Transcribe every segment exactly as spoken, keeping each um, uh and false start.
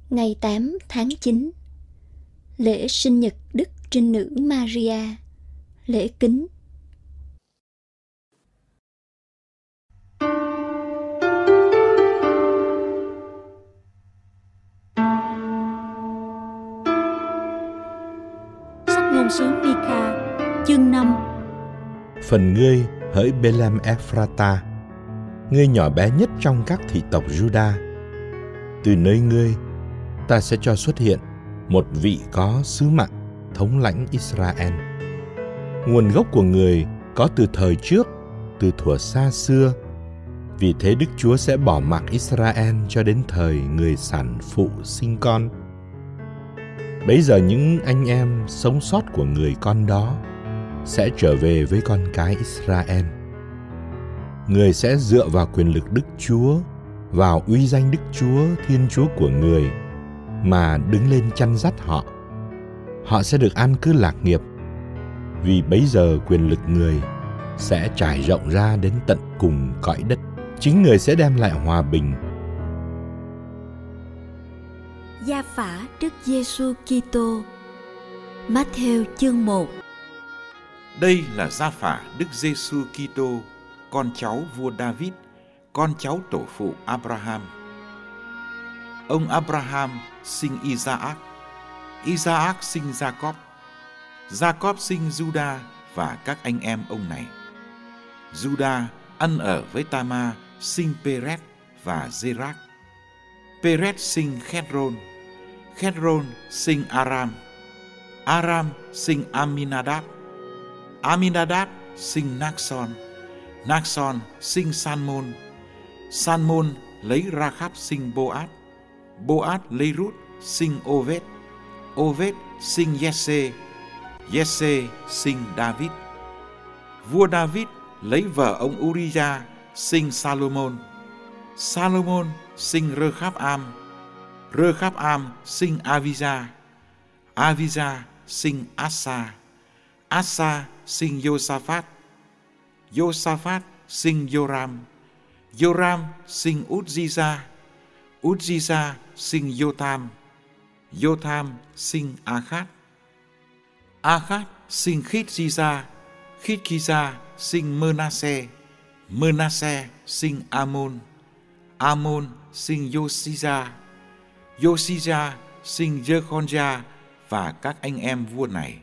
Ngày tám tháng chín, lễ sinh nhật Đức Trinh Nữ Maria, lễ kính. Sách ngôn sứ Mi-ca, chương năm. Phần ngươi hỡi Bê-lem Ephrata, ngươi nhỏ bé nhất trong các thị tộc Juda, từ nơi ngươi ta sẽ cho xuất hiện một vị có sứ mạng thống lãnh Israel. Nguồn gốc của người có từ thời trước, từ thuở xa xưa. Vì thế Đức Chúa sẽ bỏ mặc Israel cho đến thời người sản phụ sinh con. Bấy giờ những anh em sống sót của người con đó sẽ trở về với con cái Israel. Người sẽ dựa vào quyền lực Đức Chúa, vào uy danh Đức Chúa, Thiên Chúa của người, mà đứng lên chăn dắt họ. Họ sẽ được an cư lạc nghiệp, vì bấy giờ quyền lực người sẽ trải rộng ra đến tận cùng cõi đất. Chính người sẽ đem lại hòa bình. Gia phả Đức Giêsu Kitô. Mát-thêu chương một. Đây là gia phả Đức Giêsu Kitô, con cháu vua David, con cháu tổ phụ Abraham. Ông Abraham sinh Isaac, Isaac sinh Jacob, Jacob sinh Juda và các anh em ông này. Juda ăn ở với Tama sinh Peret và Zerach. Peret sinh Khét-rôn, Khét-rôn sinh Aram, Aram sinh Aminadab, Aminadab sinh Naxon, Naxon sinh Salmon, Salmon lấy Rachab sinh Boaz, Boaz lấy Ruth sinh Oved, Oved sinh Giê-sê, Giê-sê sinh David. Vua David lấy vợ ông Uriah sinh Salomon, Salomon sinh Rơ-kháp-am, Rơ-kháp-am sinh Avija, Avija sinh Asa, Asa sinh Josaphat, Josaphat sinh Joram, Joram sinh Uzziya, Uzziya sinh Jotham, Jotham sinh Akhat, Akhat sinh Khít-ri-gia, Khít-ri-gia sinh Mơ-na-se, Mơ-na-se sinh Amon, Amon sinh Josiah, Josiah sinh Jechonja và các anh em vua này.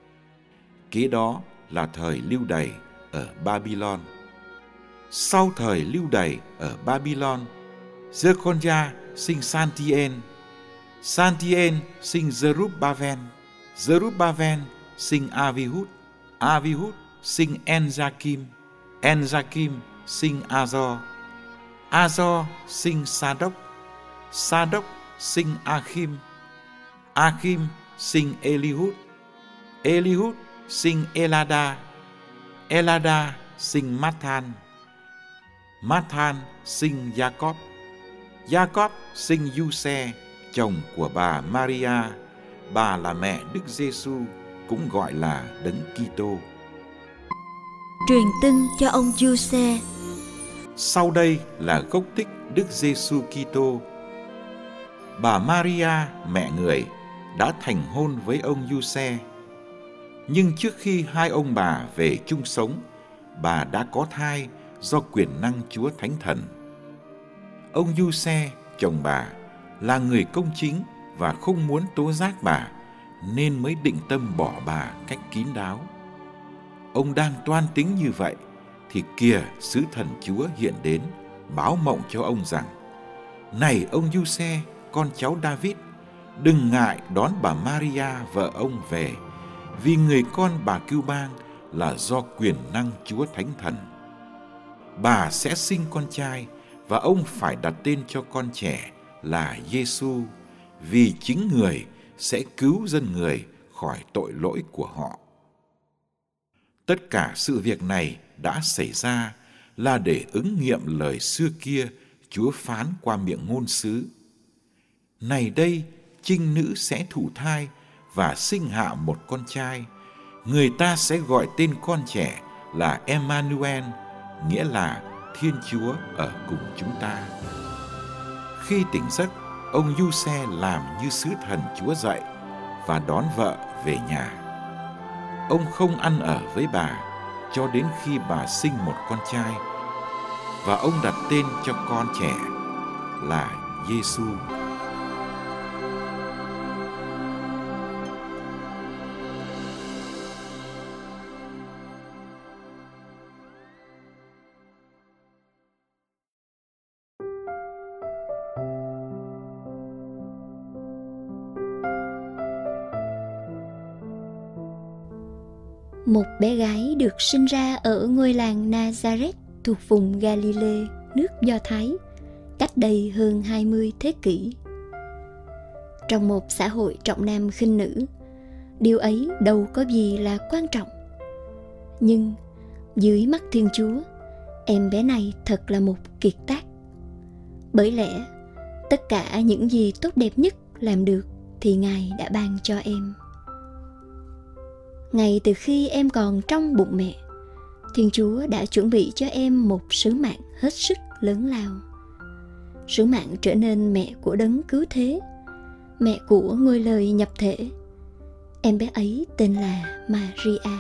Kế đó là thời lưu đày ở Babylon. Sau thời lưu đày ở Babylon, Jechonja sinh Santien, Santien sinh Zerubbaven, Zerubbaven sinh Avihud, Avihud sinh En-jakim, En-jakim sinh Azor, Azor sinh Sa-đốc, Sa-đốc sinh Achim, Achim sinh Elihud, Elihud sinh Elada, Elada sinh Mathan, Mathan sinh Jacob, Jacob sinh Giuse, chồng của bà Maria, bà là mẹ Đức Giêsu, cũng gọi là Đấng Kitô. Truyền tin cho ông Giuse. Sau đây là gốc tích Đức Giêsu Kitô. Bà Maria, mẹ người, đã thành hôn với ông Giuse. Nhưng trước khi hai ông bà về chung sống, bà đã có thai do quyền năng Chúa Thánh Thần. Ông Giuse, chồng bà, là người công chính và không muốn tố giác bà, nên mới định tâm bỏ bà cách kín đáo. Ông đang toan tính như vậy, thì kìa sứ thần Chúa hiện đến, báo mộng cho ông rằng: Này ông Giuse, con cháu David, đừng ngại đón bà Maria vợ ông về, vì người con bà cưu bang là do quyền năng Chúa Thánh Thần. Bà sẽ sinh con trai, và ông phải đặt tên cho con trẻ là Giêsu, vì chính người sẽ cứu dân người khỏi tội lỗi của họ. Tất cả sự việc này đã xảy ra là để ứng nghiệm lời xưa kia Chúa phán qua miệng ngôn sứ: Này đây, trinh nữ sẽ thụ thai và sinh hạ một con trai, người ta sẽ gọi tên con trẻ là Emmanuel, nghĩa là Thiên Chúa ở cùng chúng ta. Khi tỉnh giấc, ông Giuse làm như sứ thần Chúa dạy và đón vợ về nhà. Ông không ăn ở với bà cho đến khi bà sinh một con trai, và ông đặt tên cho con trẻ là Giêsu. Một bé gái được sinh ra ở ngôi làng Nazareth thuộc vùng Galilee, nước Do Thái, cách đây hơn hai mươi thế kỷ. Trong một xã hội trọng nam khinh nữ, điều ấy đâu có gì là quan trọng. Nhưng dưới mắt Thiên Chúa, em bé này thật là một kiệt tác. Bởi lẽ, tất cả những gì tốt đẹp nhất làm được thì Ngài đã ban cho em. Ngay từ khi em còn trong bụng mẹ, Thiên Chúa đã chuẩn bị cho em một sứ mạng hết sức lớn lao. Sứ mạng trở nên mẹ của đấng cứu thế, mẹ của ngôi lời nhập thể. Em bé ấy tên là Maria.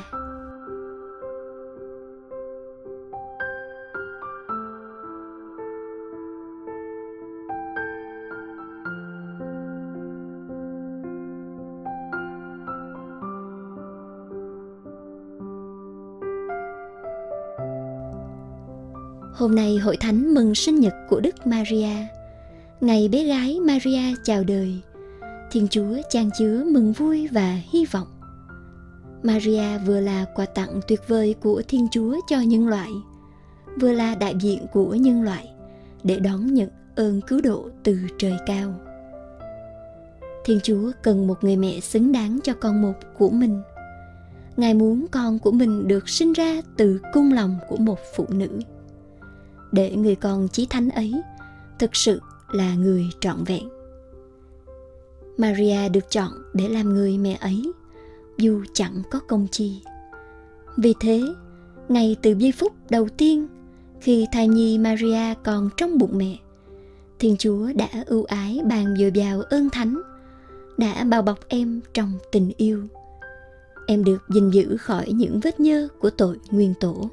Hôm nay hội thánh mừng sinh nhật của Đức Maria. Ngày bé gái Maria chào đời, Thiên Chúa chan chứa mừng vui và hy vọng. Maria vừa là quà tặng tuyệt vời của Thiên Chúa cho nhân loại, vừa là đại diện của nhân loại để đón nhận ơn cứu độ từ trời cao. Thiên Chúa cần một người mẹ xứng đáng cho con một của mình. Ngài muốn con của mình được sinh ra từ cung lòng của một phụ nữ, để người con chí thánh ấy thực sự là người trọn vẹn. Maria được chọn để làm người mẹ ấy, dù chẳng có công chi. Vì thế, ngay từ giây phút đầu tiên, khi thai nhi Maria còn trong bụng mẹ, Thiên Chúa đã ưu ái ban dồi dào ơn thánh, đã bao bọc em trong tình yêu. Em được gìn giữ khỏi những vết nhơ của tội nguyên tổ.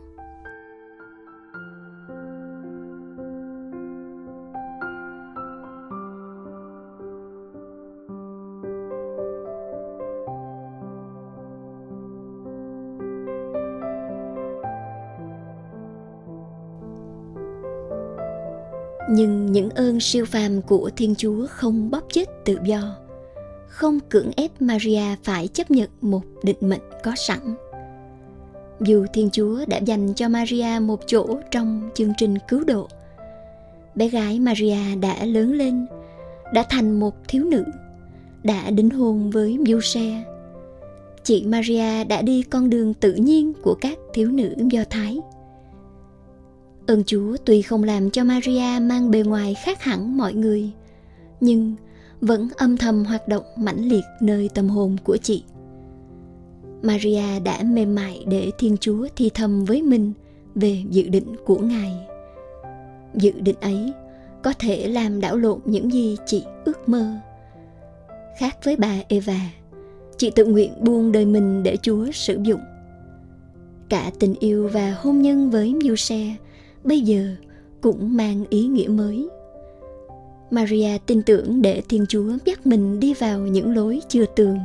Nhưng những ơn siêu phàm của Thiên Chúa không bóp chết tự do, không cưỡng ép Maria phải chấp nhận một định mệnh có sẵn. Dù Thiên Chúa đã dành cho Maria một chỗ trong chương trình cứu độ, bé gái Maria đã lớn lên, đã thành một thiếu nữ, đã đính hôn với Giuse. Chị Maria đã đi con đường tự nhiên của các thiếu nữ Do Thái. Ơn Chúa tuy không làm cho Maria mang bề ngoài khác hẳn mọi người, nhưng vẫn âm thầm hoạt động mãnh liệt nơi tâm hồn của chị. Maria đã mềm mại để Thiên Chúa thì thầm với mình về dự định của Ngài. Dự định ấy có thể làm đảo lộn những gì chị ước mơ. Khác với bà Eva, chị tự nguyện buông đời mình để Chúa sử dụng. Cả tình yêu và hôn nhân với Giuse bây giờ cũng mang ý nghĩa mới. Maria tin tưởng để Thiên Chúa dắt mình đi vào những lối chưa tường.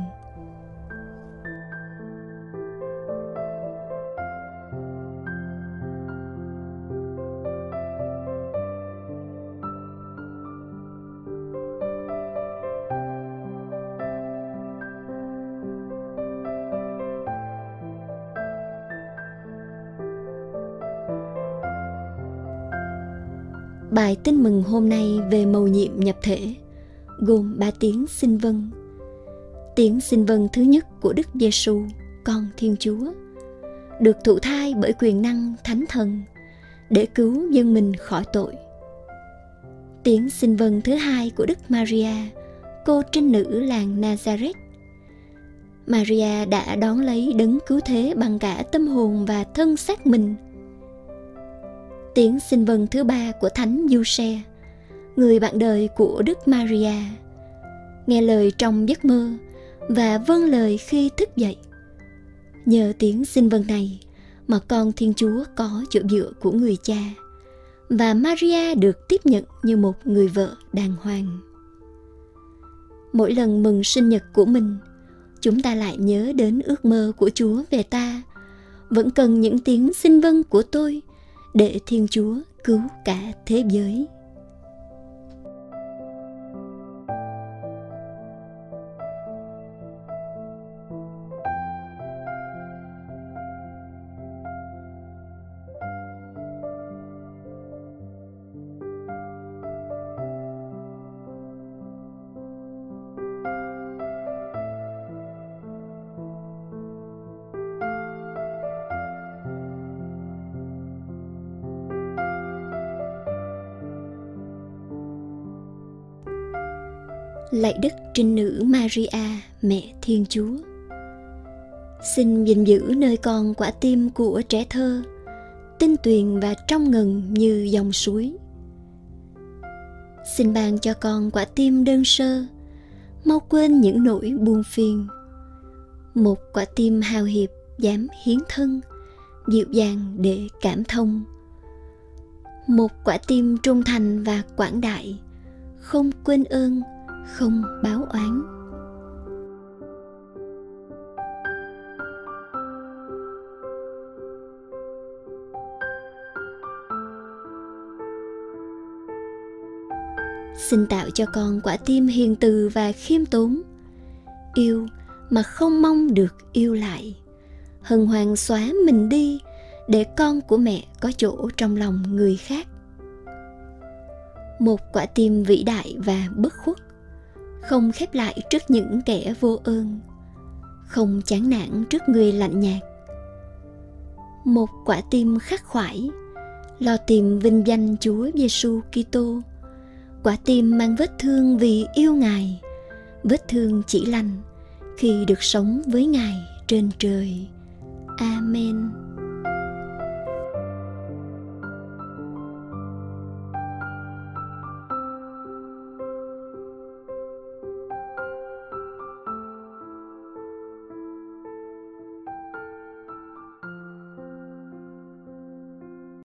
Bài tin mừng hôm nay về mầu nhiệm nhập thể gồm ba tiếng xin vâng. Tiếng xin vâng thứ nhất của Đức Giêsu, con Thiên Chúa, được thụ thai bởi quyền năng Thánh Thần để cứu dân mình khỏi tội. Tiếng xin vâng thứ hai của Đức Maria, cô trinh nữ làng Nazareth. Maria đã đón lấy đấng cứu thế bằng cả tâm hồn và thân xác mình. Tiếng xin vâng thứ ba của Thánh Giuse, người bạn đời của Đức Maria, nghe lời trong giấc mơ và vâng lời khi thức dậy. Nhờ tiếng xin vâng này mà con Thiên Chúa có chỗ dựa của người cha, và Maria được tiếp nhận như một người vợ đàng hoàng. Mỗi lần mừng sinh nhật của mình, chúng ta lại nhớ đến ước mơ của Chúa về ta. Vẫn cần những tiếng xin vâng của tôi để Thiên Chúa cứu cả thế giới. Lạy Đức Trinh Nữ Maria, Mẹ Thiên Chúa, xin gìn giữ nơi con quả tim của trẻ thơ, tinh tuyền và trong ngần như dòng suối. Xin ban cho con quả tim đơn sơ, mau quên những nỗi buồn phiền. Một quả tim hào hiệp dám hiến thân, dịu dàng để cảm thông. Một quả tim trung thành và quảng đại, không quên ơn, không báo oán. Xin tạo cho con quả tim hiền từ và khiêm tốn, yêu mà không mong được yêu lại, hân hoan xóa mình đi để con của mẹ có chỗ trong lòng người khác. Một quả tim vĩ đại và bất khuất, không khép lại trước những kẻ vô ơn, không chán nản trước người lạnh nhạt. Một quả tim khắc khoải, lo tìm vinh danh Chúa Giêsu Kitô, quả tim mang vết thương vì yêu Ngài, vết thương chỉ lành khi được sống với Ngài trên trời. Amen.